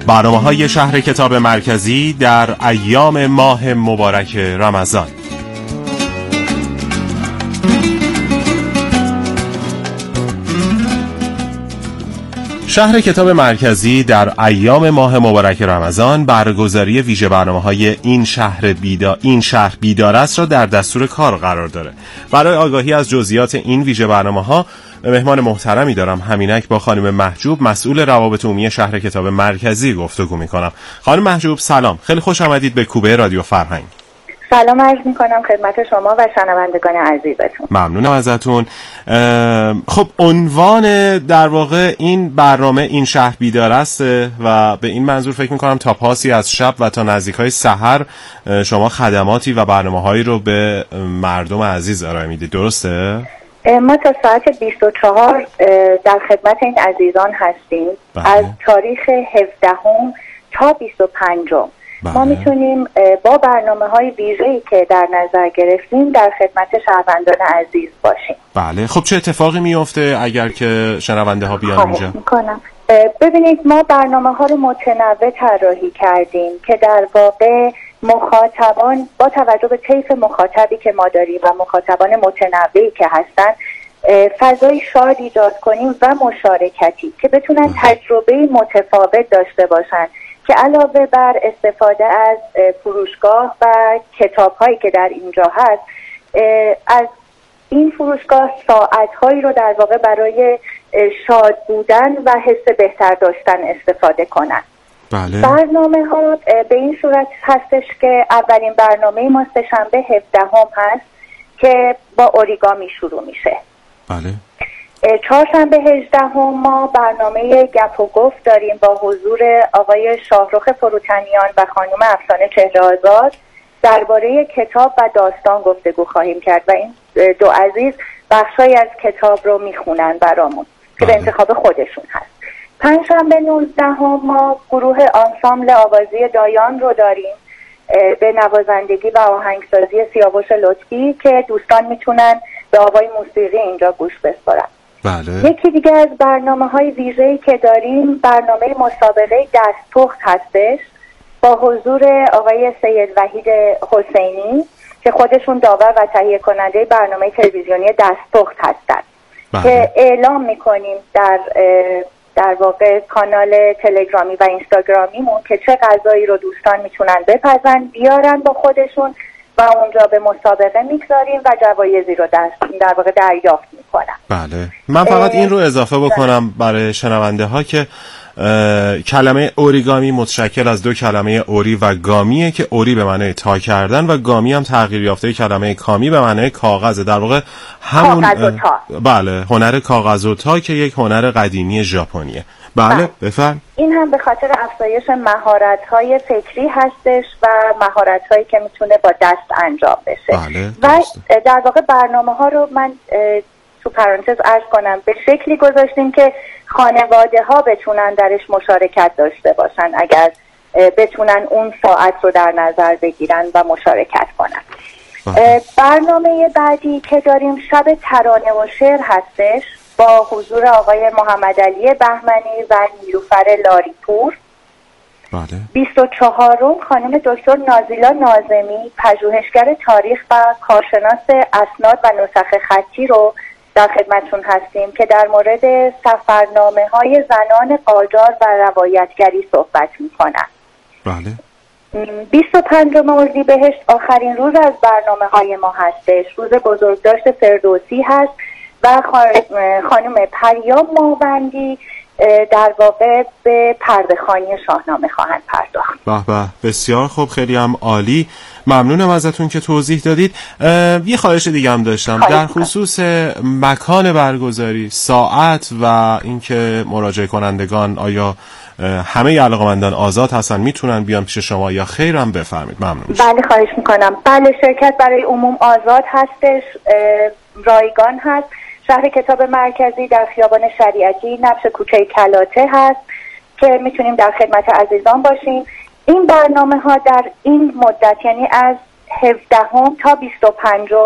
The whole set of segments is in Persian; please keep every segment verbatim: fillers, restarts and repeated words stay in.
برنامه‌های شهر کتاب مرکزی در ایام ماه مبارک رمضان. شهر کتاب مرکزی در ایام ماه مبارک رمضان برگزاری ویژه برنامه‌های این شهر بیدار این شهر بیدار است را در دستور کار قرار داره. برای آگاهی از جزئیات این ویژه برنامه‌ها مهمان محترمی دارم. همینک با خانم محجوب، مسئول روابط عمومی شهر کتاب مرکزی گفتگو می‌کنم. خانم محجوب سلام، خیلی خوش آمدید به کوبه رادیو فرهنگ. سلام عرض میکنم خدمت شما و شنوندگان عزیزتون. ممنونم ازتون. خب عنوان در واقع این برنامه این شهر بیدار است و به این منظور فکر میکنم تا پاسی از شب و تا نزدیکای سحر شما خدماتی و برنامه‌هایی رو به مردم عزیز ارائه میدید، درسته؟ ما تا ساعت بیست و چهار در خدمت این عزیزان هستیم. بله. از تاریخ هفدهم تا بیست و پنجم بله. ما میتونیم با برنامه‌های ویژه‌ای که در نظر گرفتیم در خدمت شهروندان عزیز باشیم. بله. خب چه اتفاقی میفته اگر که شنونده ها بیان اینجا؟ میکنم. ببینید ما برنامه‌ها رو متنوع طراحی کردیم که در واقع مخاطبان با توجه به طیف مخاطبی که ما داریم و مخاطبان متنوعی که هستن فضای شاد ایجاد کنیم و مشارکتی که بتونن تجربه متفاوت داشته باشن که علاوه بر استفاده از فروشگاه و کتاب‌هایی که در اینجا هست، از این فروشگاه ساعت‌هایی رو در واقع برای شاد بودن و حس بهتر داشتن استفاده کنن. بله. برنامه ها به این صورت هستش که اولین برنامه ما سه‌شنبه هفدهم هست که با اوریگامی شروع میشه. بله. چهارشنبه هجدهم ما برنامه گپ و گفت داریم با حضور آقای شاهرخ فروتنیان و خانم افسانه چهره آزاد. درباره کتاب و داستان گفتگو خواهیم کرد و این دو عزیز بخشایی از کتاب رو میخونن برامون که به انتخاب خودشون هست. پنجشنبه نوزدهم ما گروه آنسامبل آوازی دایان رو داریم به نوازندگی و آهنگسازی سیاوش لطفی که دوستان میتونن به آوای موسیقی اینجا گوش بسپارن. بله. یکی دیگه از برنامه‌های ویژه‌ای که داریم برنامه مسابقه دستپخت هستش با حضور آقای سید وحید حسینی که خودشون داور و تهیه کننده برنامه تلویزیونی دستپخت هستن. بله. که اعلام میکنیم در در واقع کانال تلگرامی و اینستاگرامیمون که چه غذایی رو دوستان میتونن بپزن بیارن با خودشون و اونجا به مسابقه میگذاریم و جوایزی رو در, در واقع دریافت میکنن. بله. من فقط این رو اضافه بکنم برای شنونده ها که کلمه اوریگامی متشکل از دو کلمه اوری و گامیه که اوری به معنی تا کردن و گامی هم تغییر یافته کلمه کامی به معنی کاغذه، در واقع همون کاغذ و تا. بله، هنر کاغذ و تا که یک هنر قدیمی ژاپنیه. بله بفرم. این هم به خاطر افزایش مهارت‌های فکری هستش و مهارت‌هایی که میتونه با دست انجام بشه. بله. و در واقع برنامه‌ها رو من تو پرانتز عرض کنم به شکلی گذاشتیم که خانواده ها بتونن درش مشارکت داشته باشن اگر بتونن اون ساعت رو در نظر بگیرن و مشارکت کنن. برنامه بعدی که داریم شب ترانه و شعر هستش با حضور آقای محمد علی بهمنی و نیلوفر لاریپور. بله. بیست و چهارم خانم دکتر نازیلا ناظمی پژوهشگر تاریخ و کارشناس اسناد و نسخ خطی رو در خدمتشون هستیم که در مورد سفرنامه های زنان قاجار و روایتگری صحبت میکنن. بله. بیست و پنجم اردیبهشت آخرین روز از برنامه های ما هستش. روز بزرگداشت فردوسی هست و خانم پریام ماوندی در واقع به پرده‌خوانی شاهنامه خواهند پرداخت. به به، بسیار خوب، خیلی هم عالی. ممنونم ازتون که توضیح دادید. یه خواهش دیگه هم داشتم در خصوص مکان برگزاری، ساعت و اینکه مراجعه کنندگان آیا همه علاقه‌مندان آزاد هستن میتونن بیان پیش شما یا خیر هم بفرمایید. ممنون. بله خواهش میکنم. بله شرکت برای عموم آزاد هستش، رایگان هست. شهر کتاب مرکزی در خیابان شریعتی نبش کوچه کلاته هست که میتونیم در خدمت عزیزان باشیم. این برنامه ها در این مدت یعنی از هفدهم تا بیست و پنجم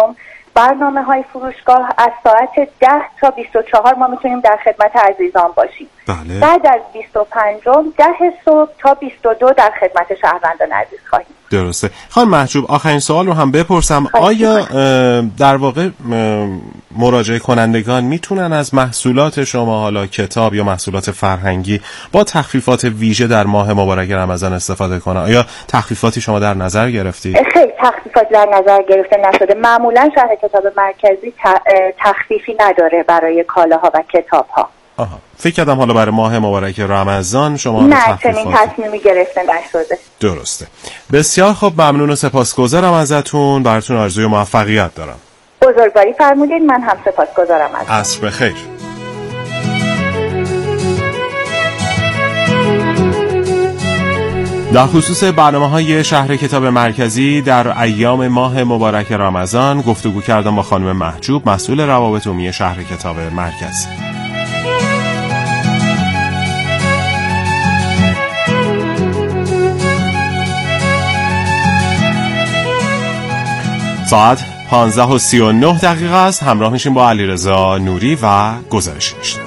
برنامه های فروشگاه از ساعت ده تا بیست و چهار ما میتونیم در خدمت عزیزان باشیم. بله. بعد از بیست و پنج ده صبح تا بیست و دو در خدمت شهروندان عزیز خواهیم. درسته. خانم محجوب، آخرین سوال رو هم بپرسم، آیا در واقع مراجعه کنندگان میتونن از محصولات شما، حالا کتاب یا محصولات فرهنگی، با تخفیفات ویژه در ماه مبارک رمضان استفاده کنن؟ آیا تخفیفاتی شما در نظر گرفتید؟ خیلی تخفیفات در نظر گرفته نشده. معمولا شهر کتاب مرکزی تخفیفی نداره برای کالاها و کتابها. آها، فکر کردم حالا برای ماه مبارک رمضان شما نه، چنین تصمیمی گرفته نشده. درسته. بسیار خوب، ممنون و سپاسگزارم ازتون. براتون آرزوی موفقیت دارم. بزرگواری فرمودید، من هم سپاسگزارم ازتون. عصر بخیر. در خصوص برنامه‌های شهر کتاب مرکزی در ایام ماه مبارک رمضان گفتگو کردم با خانم محجوب، مسئول روابط عمومی شهر کتاب مرکزی. ساعت پانزده و سی و نه دقیقه است. همراه میشیم با علیرضا نوری و گزارش نوشته.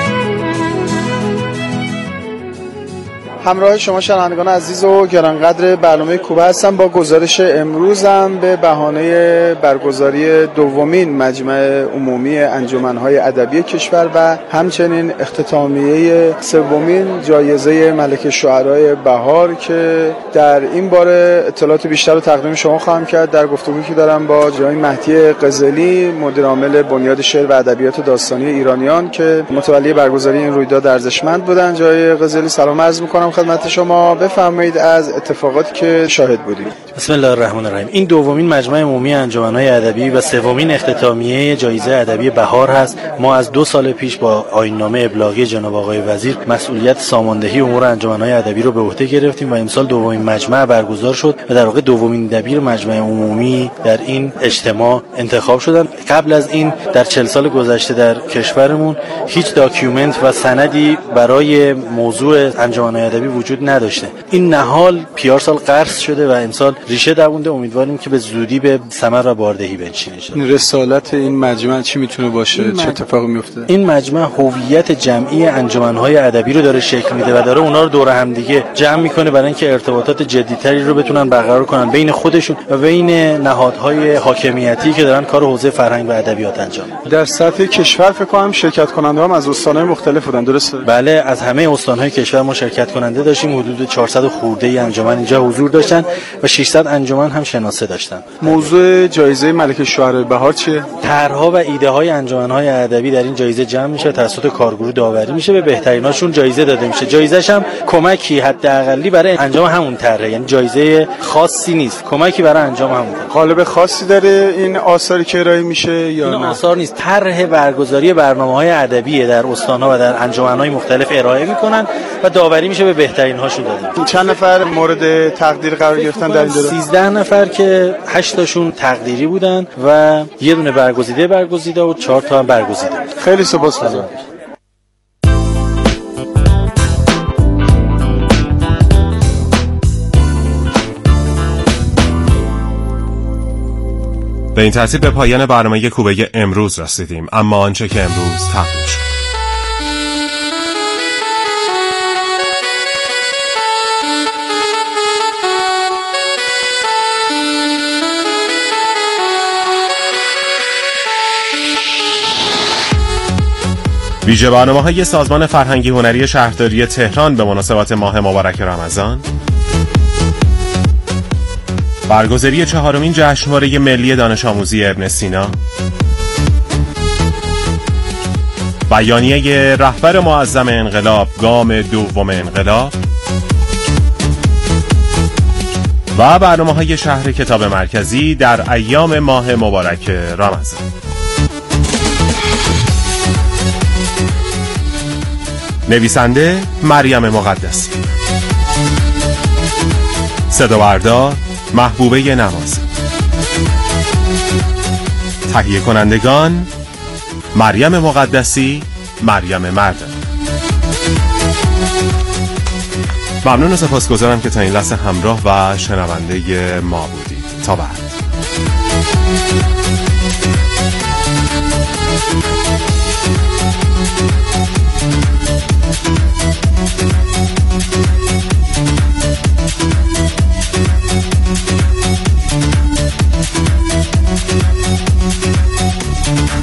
همراه شما شنوندگان عزیز و گرانقدر برنامه کوبه هستم با گزارش امروزم به بهانه برگزاری دومین مجمع عمومی انجمن‌های ادبی کشور و همچنین اختتامیه سومین جایزه ملک شعرای بهار که در این باره اطلاعات بیشتر رو تقدیم شما خواهم کرد در گفتگویی که دارم با جناب مهدی قزلی، مدیر عامل بنیاد شعر و ادبیات داستانی ایرانیان که متولی برگزاری این رویداد ارزشمند بودن. جای قزلی سلام عرض می‌کنم خدمت شما. بفرمایید از اتفاقاتی که شاهد بودید. بسم الله الرحمن الرحیم. این دومین مجمع عمومی انجمن‌های ادبی و سومین اختتامیه جایزه ادبی بهار هست. ما از دو سال پیش با آیین‌نامه ابلاغی جناب آقای وزیر مسئولیت ساماندهی امور انجمن‌های ادبی رو به عهده گرفتیم و امسال دومین مجمع برگزار شد و در واقع دومین دبیر مجمع عمومی در این اجتماع انتخاب شدن. قبل از این در چهل سال گذشته در کشورمون هیچ داکیومنت و سندی برای موضوع انجمن‌های ادبی وجود نداشته. این نهال پیار سال قرض شده و امسال ریشه دوونده. امیدواریم که به زودی به ثمر و باردهی بنشینه. این رسالت این مجمع چی میتونه باشه؟ چه اتفاقی میفته؟ این مجمع هویت جمعی انجمن‌های ادبی رو داره شکل میده و داره اونا رو دور هم دیگه جمع میکنه برای اینکه ارتباطات جدی‌تری رو بتونن برقرار کنن بین خودشون و بین نهادهای حاکمیتی که دارن کار حوزه فرهنگ و ادبیات انجام میدن. در سطح کشور فکر کنم شرکت کننده‌ها از استان‌های مختلف بودن، درسته؟ بله، از همه استان‌های کشور ما شرکت کننده داشتیم. حدود چهارصد خورده انجمن اینجا حضور داشتن و ششصد انجمن هم شناسه داشتن. موضوع جایزه ملک شعرای بهار چیه؟ طرح‌ها و ایده‌های انجمن‌های ادبی در این جایزه جمع میشه، توسط کارگروه داوری میشه، به بهتریناشون جایزه داده میشه. جایزه‌ش هم کمکی حداقلی برای انجام همون طرحه، یعنی جایزه خاصی نیست، کمکی برای انجام همون طرح. قالب خاصی داره این آثاری که ارائه میشه یا این نه؟ آثار نیست، طرح برگزاری برنامه‌های ادبی در استان‌ها و در انجمن‌های مختلف ارائه میکنن و داوری میشه، به بهترین‌هاشون داده. چند نفر مورد تقدیر قرار گرفتن در این دوره؟ سیزده نفر که هشت تاشون تقدیری بودن و یه دونه برگزیده برگزیده و چهار تا هم برگزیده. خیلی سپاسگزارم. به این ترتیب به پایان برنامه کوبه امروز رسیدیم، اما آنچه که امروز تقدیم شد. ویژه برنامه‌های سازمان فرهنگی هنری شهرداری تهران به مناسبت ماه مبارک رمضان، برگزاری چهارمین جشنواره ملی دانش آموزی ابن سینا، بیانیه رهبر معظم انقلاب گام دوم انقلاب و برنامه‌های شهر کتاب مرکزی در ایام ماه مبارک رمضان. نویسنده مریم مقدسی، صدابردار محبوبه نمازی، تهیه کنندگان مریم مقدسی، مریم مردان. ممنون و سپاسگزارم که تا این لحظه همراه و شنونده ما بودید. تا بعد.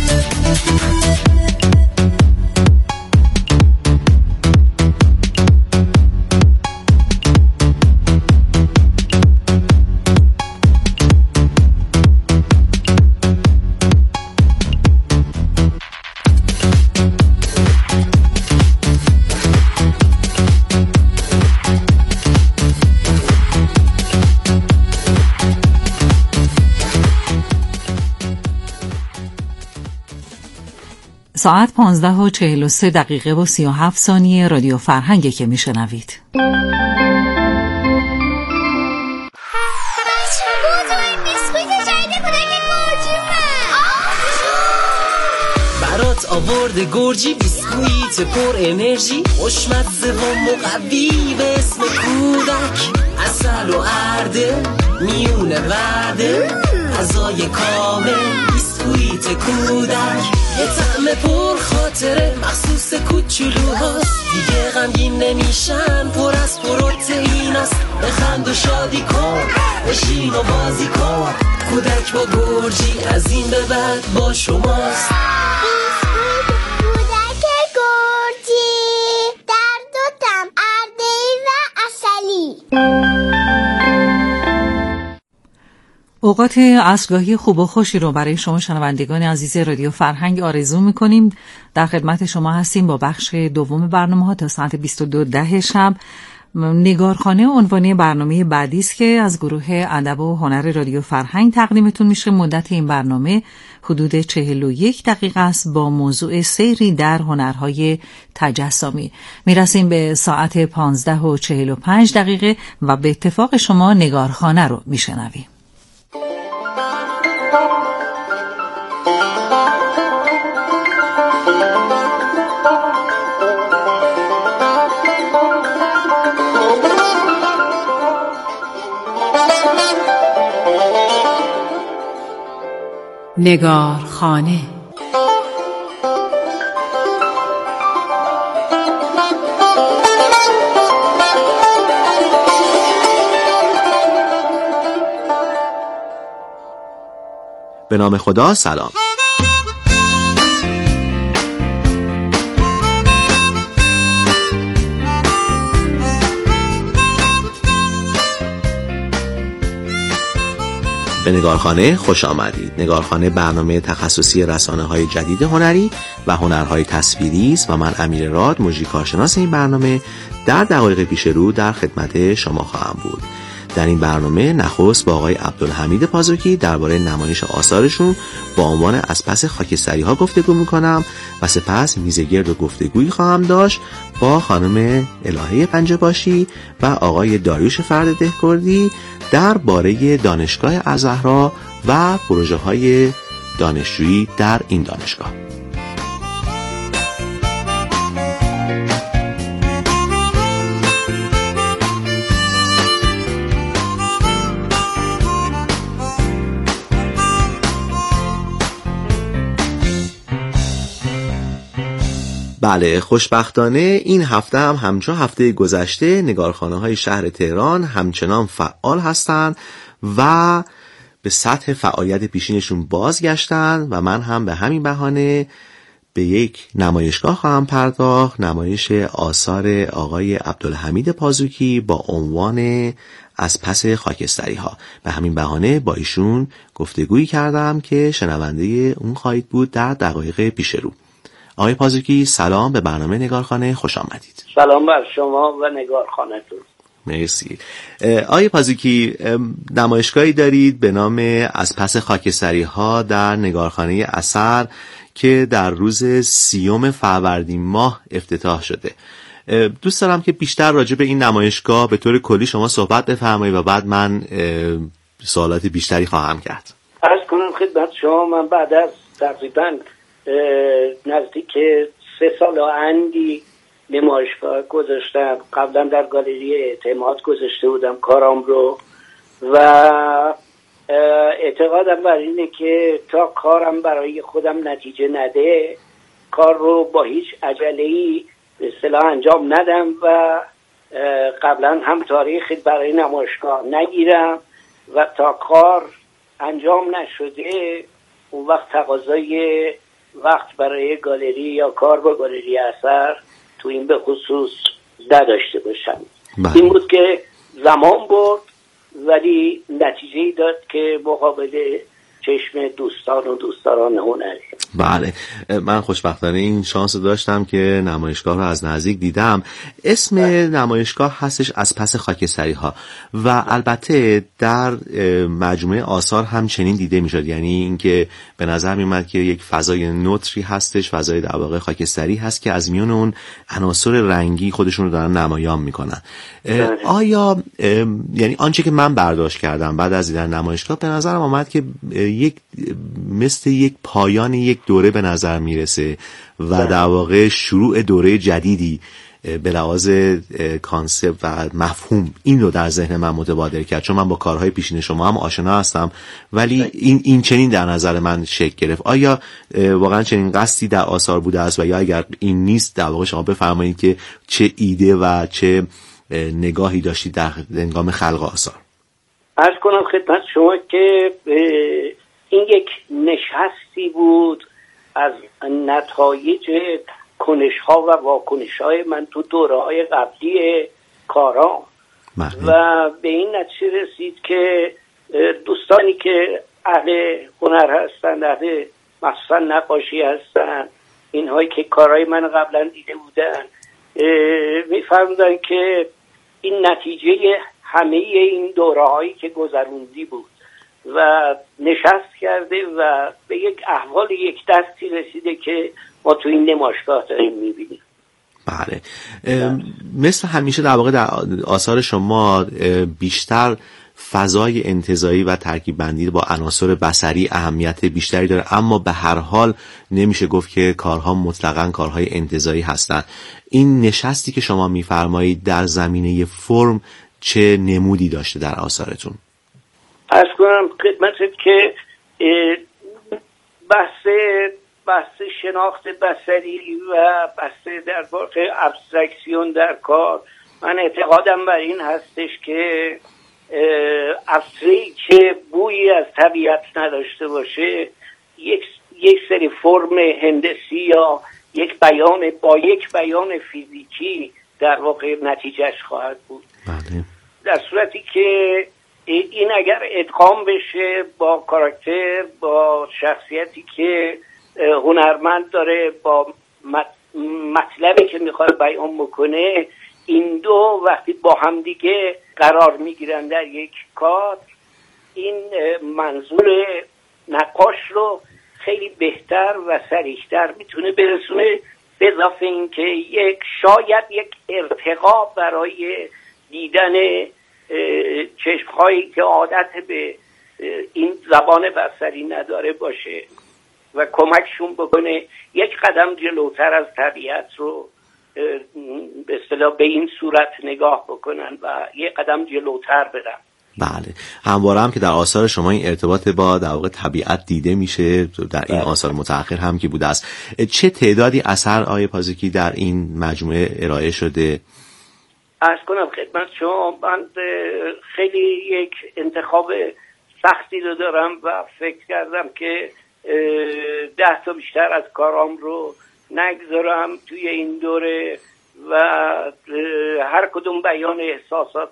ساعت پانزده و چهل و سه دقیقه و سی و هفت ثانیه رادیو فرهنگه که میشنوید. برات آورده گرجی بیسکویت پر انرژی خوشمزه و مقوی به اسم کودک عسل و ارده میونه ورده غذای کامل بیسکویت کودک یه طعم پر خاطره مخصوص کوچولوهاست دیگه غمگین نمیشن پر از پروتئیناست بخند و شادی کن بشین و بازی کن کودک با گرجی از این به بعد با شماست. کودک گرجی در دو طعم ارده‌ای و عسلی. اوقات عصرگاهی خوب و خوشی رو برای شما شنوندگان عزیز رادیو فرهنگ آرزو می‌کنیم. در خدمت شما هستیم با بخش دوم برنامه‌ها تا ساعت بیست و دو ده شب. نگارخانه عنوانی برنامه بعدی است که از گروه ادب و هنر رادیو فرهنگ تقدیمتون میشه. مدت این برنامه حدود چهل و یک دقیقه است با موضوع سیری در هنرهای تجسمی. میرسیم به ساعت پانزده و چهل و پنج دقیقه و به اتفاق شما نگارخانه رو میشنویم. نگارخانه به نام خدا. سلام. به نگارخانه خوش آمدید. نگارخانه برنامه تخصصی رسانه‌های جدید هنری و هنرهای تصویری است و من امیر راد مجری کارشناس این برنامه در دقایق پیش رو در خدمت شما خواهم بود. در این برنامه نخست با آقای عبدالحمید پازوکی درباره نمایش آثارشون با عنوان از پس خاکستری‌ها گفتگو می‌کنم و سپس میزگرد و گفتگویی خواهم داشت با خانم الهه پنجه‌باشی و آقای داریوش فرد دهکردی درباره دانشگاه الزهرا و پروژه‌های دانشجویی در این دانشگاه. بله، خوشبختانه این هفته هم همچون هفته گذشته نگارخانه‌های شهر تهران همچنان فعال هستند و به سطح فعالیت پیشینشون بازگشتن و من هم به همین بهانه به یک نمایشگاه خواهم پرداخت، نمایش آثار آقای عبدالحمید پازوکی با عنوان از پس خاکستری‌ها. به همین بهانه با ایشون گفتگویی کردم که شنونده اون خواهید بود در دقایق پیش رو. آقای پازوکی سلام، به برنامه نگارخانه خوش آمدید. سلام بر شما و نگارخانه‌تون. مرسی. آقای پازوکی، نمایشگاهی دارید به نام از پس خاکستری‌ها در نگارخانه اثر که در روز سیوم فروردین ماه افتتاح شده. دوست دارم که بیشتر راجع به این نمایشگاه به طور کلی شما صحبت بفرمایید و بعد من سوالات بیشتری خواهم کرد. عرض کنم خدمت شما، من بعد از تقریباً نزدیک سه سال و اندی نمایشگاه گذاشتم. قبلا در گالری اعتماد گذاشته بودم کارام رو و اعتقادم بر اینه که تا کارم برای خودم نتیجه نده کار رو با هیچ عجله‌ای به اصطلاح انجام ندم و قبلا هم تاریخی برای نمایشگاه نگیرم و تا کار انجام نشده اون وقت تقاضای وقت برای گالری یا کار با گالری اثر تو این به خصوص نداشته باشم. بله. این بود که زمان برد ولی نتیجه داد که مقابل چشم دوستان و دوستداران هنری. بله، من خوشبختانه این شانس داشتم که نمایشگاه رو از نزدیک دیدم. اسم بله. نمایشگاه هستش از پس خاکستری ها و البته در مجموعه آثار هم چنین دیده میشد، یعنی اینکه به نظر میومد که یک فضای نوتری هستش، فضای در واقع خاکستری هست که از میون اون عناصر رنگی خودشون رو دارن نمایان میکنن. بله. آیا یعنی آنچه که من برداشت کردم بعد از دیدن نمایشگاه به نظرم آمد که یک مثل یک پایان یک دوره به نظر میرسه و در واقع شروع دوره جدیدی به لحاظ کانسپت و مفهوم این رو در ذهن من متبادر کرد، چون من با کارهای پیشین شما هم آشنا هستم ولی این این چنین در نظر من شکل گرفت. آیا واقعا چنین قصدی در آثار بوده است و یا اگر این نیست در واقع شما بفرمایید که چه ایده و چه نگاهی داشتید در هنگام خلق آثار؟ عرض کنم خدمت شما که این یک نشستی بود از نتایج کنش ها و واکنش های من تو دوره های قبلی کارام و به این نتیجه رسید که دوستانی که اهل هنر هستند، اهل مخصوصا نقاشی هستند، اینهایی که کارهای من قبلا دیده بودن میفهمدن که این نتیجه همه این دوره هایی که گذروندی بود و نشست کرده و به یک احوال یک دستی رسیده که ما تو این نمایشگاه داریم میبینیم. بله، مثل همیشه در واقع در آثار شما بیشتر فضای انتزاعی و ترکیب بندی با عناصر بصری اهمیت بیشتری داره، اما به هر حال نمیشه گفت که کارها مطلقاً کارهای انتزاعی هستند. این نشستی که شما میفرمایید در زمینه فرم چه نمودی داشته در آثارتون؟ عرض کنم خدمتت که بحث بحث شناخت بصری و بحث در واقع ابسترکسیون در کار، من اعتقادم بر این هستش که ابستری که بویی از طبیعت نداشته باشه یک یک سری فرم هندسی یا یک بیان با یک بیان فیزیکی در واقع نتیجهش خواهد بود. بله. در صورتی که این اگر ادغام بشه با کاراکتر، با شخصیتی که هنرمند داره، با مطلبی که میخواد بیان بکنه، این دو وقتی با همدیگه قرار میگیرن در یک کار، این منظور نقاش رو خیلی بهتر و صریح‌تر میتونه برسونه، به اضافه این که یک شاید یک ارتقا برای دیدن چشم‌هایی که عادت به این زبان بصری نداره باشه و کمکشون بکنه یک قدم جلوتر از طبیعت رو به اصطلاح به این صورت نگاه بکنن و یک قدم جلوتر برن. بله، همواره هم که در آثار شما این ارتباط با در واقع طبیعت دیده میشه، در این آثار متأخر هم که بوده است. چه تعدادی اثر آقای پازیکی در این مجموعه ارائه شده؟ عرض کنم خدمت شما من خیلی یک انتخاب سختی رو دارم و فکر کردم که ده تا بیشتر از کارام رو نگذارم توی این دوره و هر کدوم بیان احساسات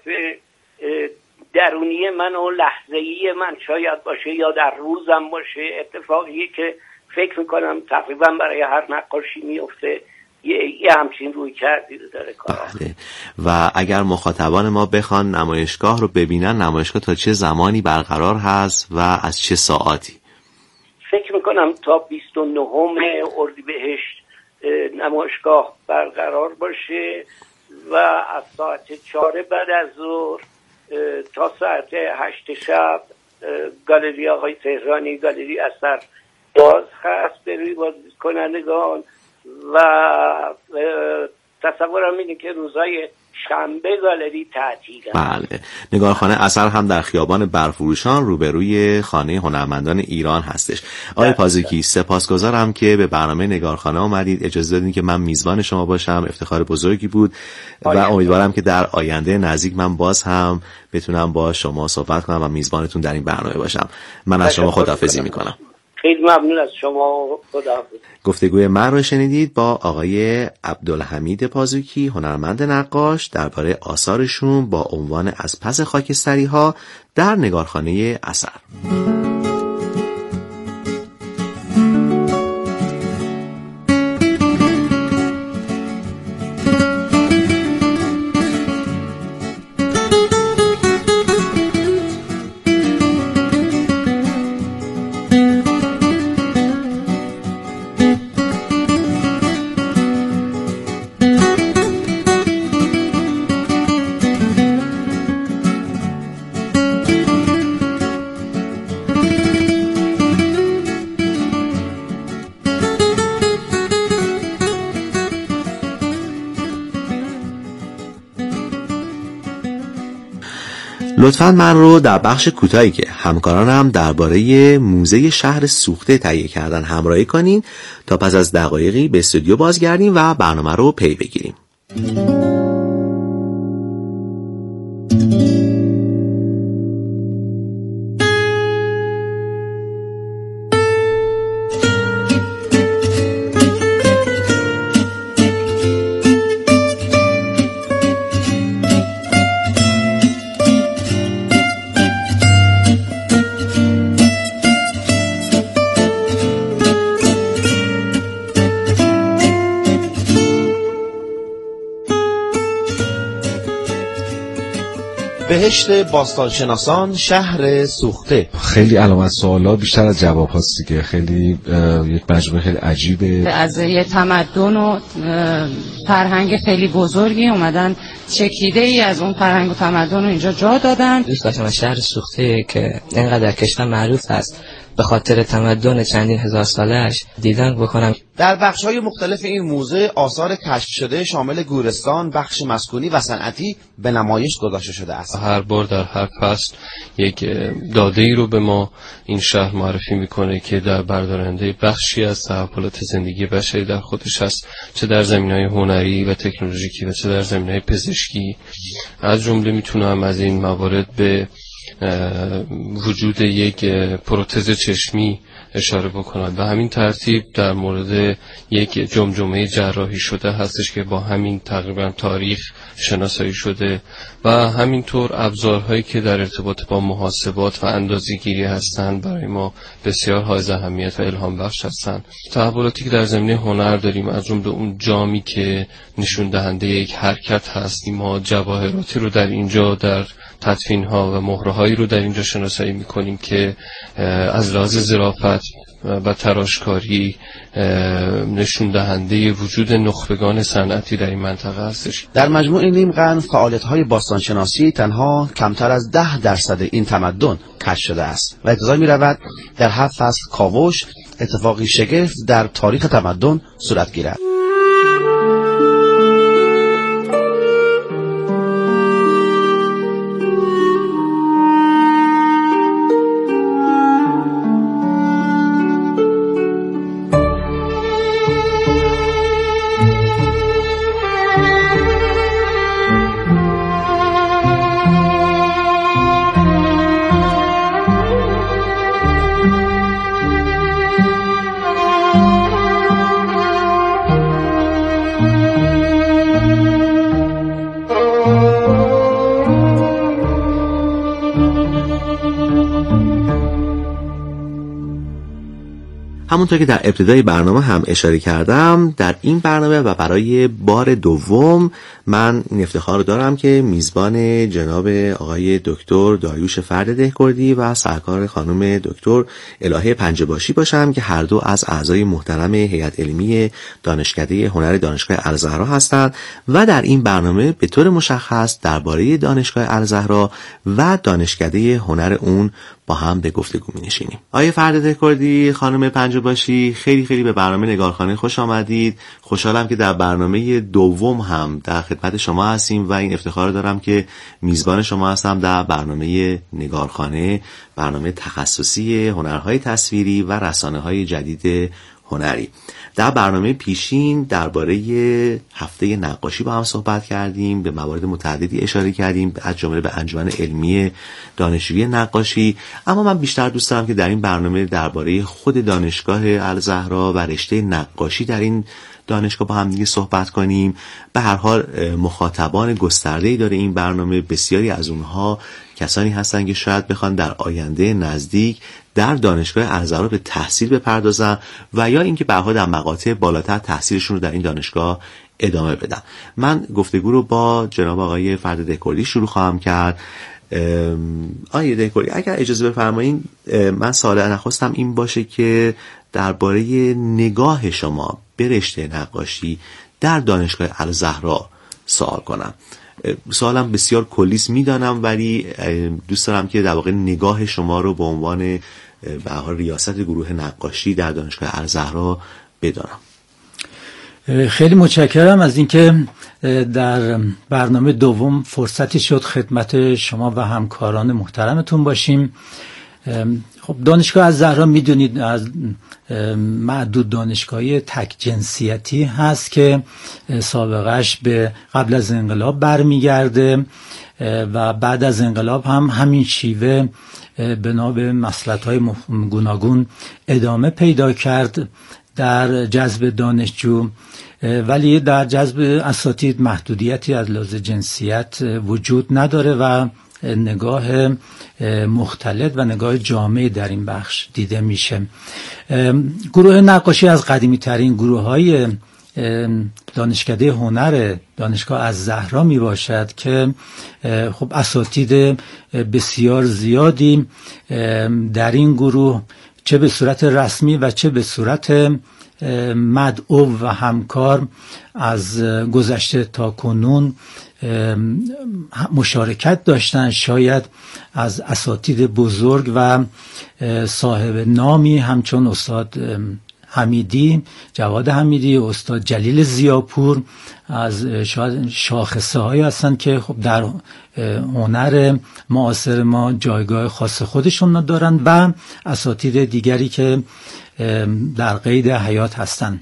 درونی من و لحظه‌ای من شاید باشه یا در روزم باشه، اتفاقی که فکر میکنم تقریبا برای هر نقاشی میفته، یه, یه همچین روی کردی رو داره کار. بله. و اگر مخاطبان ما بخوان نمایشگاه رو ببینن، نمایشگاه تا چه زمانی برقرار هست و از چه ساعتی؟ فکر میکنم تا بیست و نهم اردیبهشت نمایشگاه برقرار باشه و از ساعت چهار بعد از ظهر تا ساعت هشت شب گالری آقای تهرانی، گالری اثر باز هست به بازدیدکنندگان و تصورم اینه که روزهای شنبه گالری تعطیله. بله، نگارخانه اثر هم در خیابان برفروشان روبروی خانه هنرمندان ایران هستش. آقای پازیکی، سپاسگزارم که به برنامه نگارخانه آمدید، اجازه دادین که من میزبان شما باشم، افتخار بزرگی بود و امیدوارم که در آینده نزدیک من باز هم بتونم با شما صحبت کنم و میزبانتون در این برنامه باشم. من از شما خداحافظی میکنم. خیلی ممنون از شما. خداحافظ. گفتگوی من رو شنیدید با آقای عبدالحمید پازوکی، هنرمند نقاش، درباره آثارشون با عنوان از پس خاکستری ها در نگارخانه اثر. لطفاً من رو در بخش کوتاهی که همکارانم درباره موزه شهر سوخته تهیه کردن همراهی کنین تا پس از دقایقی به استودیو بازگردیم و برنامه رو پی بگیریم. بهشت باستانشناسان شهر سوخته. خیلی علامت سوالات بیشتر از جواب هاست دیگه. خیلی یک مجموعه خیلی عجیبه، از یه تمدن و فرهنگ خیلی بزرگی اومدن چکیده ای از اون فرهنگ و تمدن رو اینجا جا دادن. دوست داشتم از شهر سوخته که اینقدر در کشور معروف هست به خاطر تمدن چندین هزار ساله‌اش دیدن بکنم. در بخش‌های مختلف این موزه آثار کشف شده شامل گورستان، بخش مسکونی و صنعتی به نمایش گذاشته شده است. هر بار در هر فصل یک داده‌ای رو به ما این شهر معرفی میکنه که در بردارنده بخشی از تحولات زندگی بشری در خودش هست، چه در زمینه‌های هنری و تکنولوژیکی و چه در زمینه‌های پزشکی. از جمله میتونم از این موارد به وجود یک پروتز چشمی اشاره بکنم و همین ترتیب در مورد یک جمجمه جراحی شده هستش که با همین تقریبا تاریخ شناسایی شده و همینطور ابزارهایی که در ارتباط با محاسبات و اندازه‌گیری هستند برای ما بسیار حائز اهمیت و الهام بخش هستند. تحولاتی که در زمینه هنر داریم از جمله اون جامی که نشون دهنده یک حرکت هست، ما جواهراتی رو در اینجا در تدفین ها و مهره هایی رو در اینجا شناسایی میکنیم که از لحاظ ظرافت و تراشکاری نشون دهنده وجود نخبگان صنعتی در این منطقه هستش. در مجموع نیم قرن فعالیت‌های باستانشناسی تنها کمتر از ده درصد این تمدن کشف شده است و اجازه می‌رود در هفت فصل کاوش اتفاقی شگفت در تاریخ تمدن صورت گیرد. همونطور که در ابتدای برنامه هم اشاره کردم، در این برنامه و برای بار دوم من این افتخار دارم که میزبان جناب آقای دکتر داریوش فرد دهکردی و سرکار خانم دکتر الهه پنجه‌باشی باشم که هر دو از اعضای محترم هیئت علمی دانشکده هنر دانشگاه الزهرا هستند و در این برنامه به طور مشخص درباره دانشگاه الزهرا و دانشکده هنر اون با هم به گفتگو می‌نشینیم. آقای فرد دهکردی، خانم پنجه‌باشی، خیلی خیلی به برنامه نگارخانه خوش آمدید. خوشحالم که در برنامه دوم هم در خدمت شما هستیم و این افتخار دارم که میزبان شما هستم در برنامه نگارخانه، برنامه تخصصی هنرهای تصویری و رسانه‌های جدید هنری. در برنامه پیشین درباره هفته نقاشی با هم صحبت کردیم، به موارد متعددی اشاره کردیم، از جمله به انجمن علمی دانشجویی نقاشی. اما من بیشتر دوست دارم که در این برنامه درباره خود دانشگاه الزهرا و رشته نقاشی در این دانشگاه با هم دیگه صحبت کنیم. به هر حال مخاطبان گسترده‌ای داره این برنامه، بسیاری از اونها کسانی هستن که شاید بخوان در آینده نزدیک در دانشگاه الزهرا به تحصیل بپردازن و یا اینکه به هر حال در مقاطع بالاتر تحصیلشون رو در این دانشگاه ادامه بدن. من گفتگو رو با جناب آقای فرد دهکردی شروع خواهم کرد. آقای دهکردی اگر اجازه بفرمایید، من سوال نخواستم این باشه که درباره نگاه شما به رشته نقاشی در دانشگاه الزهرا سوال کنم. سوالم بسیار کلیس میدانم، ولی دوست دارم که در واقع نگاه شما رو به عنوان به هر حال ریاست گروه نقاشی در دانشگاه الزهرا بدانم. خیلی متشکرم از اینکه در برنامه دوم فرصتی شد خدمت شما و همکاران محترمتون باشیم. خب دانشگاه الزهرا میدونید از معدود دانشگاهی تک جنسیتی هست که سابقش به قبل از انقلاب برمیگرده و بعد از انقلاب هم همین شیوه بنا به مصلحت‌های گوناگون ادامه پیدا کرد در جذب دانشجو، ولی در جذب اساتید محدودیتی از لحاظ جنسیت وجود نداره و نگاه مختلط و نگاه جامعی در این بخش دیده میشه. گروه نقاشی از قدیمی ترین گروه های دانشکده هنر دانشگاه الزهرا می باشد که خب اساتید بسیار زیادی در این گروه چه به صورت رسمی و چه به صورت مدعو و همکار از گذشته تا کنون مشارکت داشتن. شاید از اساتید بزرگ و صاحب نامی همچون استاد حمیدی، جواد حمیدی، استاد جلیل ضیاپور از شاید شاخصه هایی هستند که خب در هنر معاصر ما جایگاه خاص خودشون دارن و اساتید دیگری که در قید حیات هستند.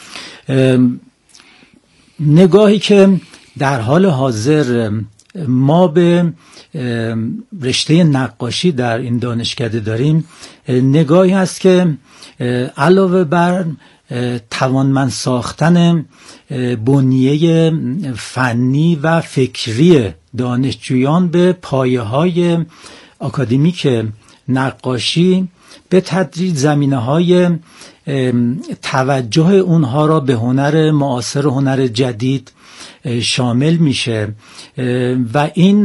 نگاهی که در حال حاضر ما به رشته نقاشی در این دانشکده داریم نگاهی هست که علاوه بر توانمند ساختن بنیه فنی و فکری دانشجویان به پایه‌های اکادمیک نقاشی به تدریج زمینه‌های توجه اونها را به هنر معاصر و هنر جدید شامل میشه و این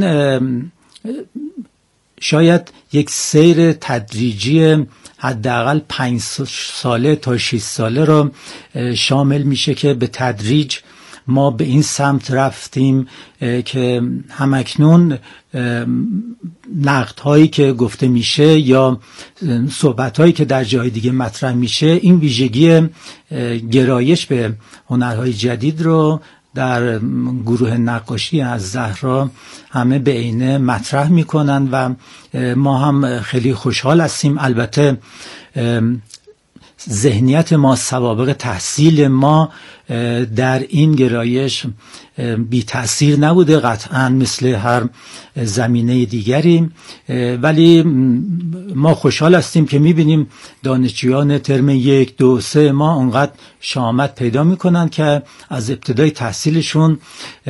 شاید یک سیر تدریجی حداقل پنج ساله تا شش ساله را شامل میشه که به تدریج ما به این سمت رفتیم که همکنون نقدهایی که گفته میشه یا صحبتهایی که در جای دیگه مطرح میشه این ویژگی گرایش به هنرهای جدید رو در گروه نقاشی الزهرا همه به عینه مطرح میکنن و ما هم خیلی خوشحال هستیم. البته ذهنیت ما، سوابق تحصیل ما در این گرایش بی تأثیر نبوده قطعا مثل هر زمینه دیگری، ولی ما خوشحال هستیم که میبینیم دانشجویان ترم یک دو سه ما اونقدر شامت پیدا میکنن که از ابتدای تحصیلشون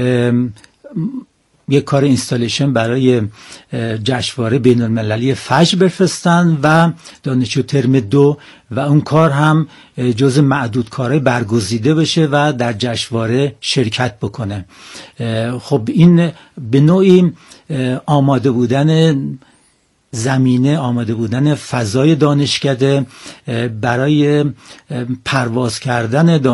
یک کار اینستالیشن برای جشنواره بین المللی فجر بفرستن و دانشجو ترم دو و اون کار هم جز معدود کارهای برگزیده بشه و در جشنواره شرکت بکنه. خب این به نوعی آماده بودن زمینه، آماده بودن فضای دانشکده برای پرواز کردن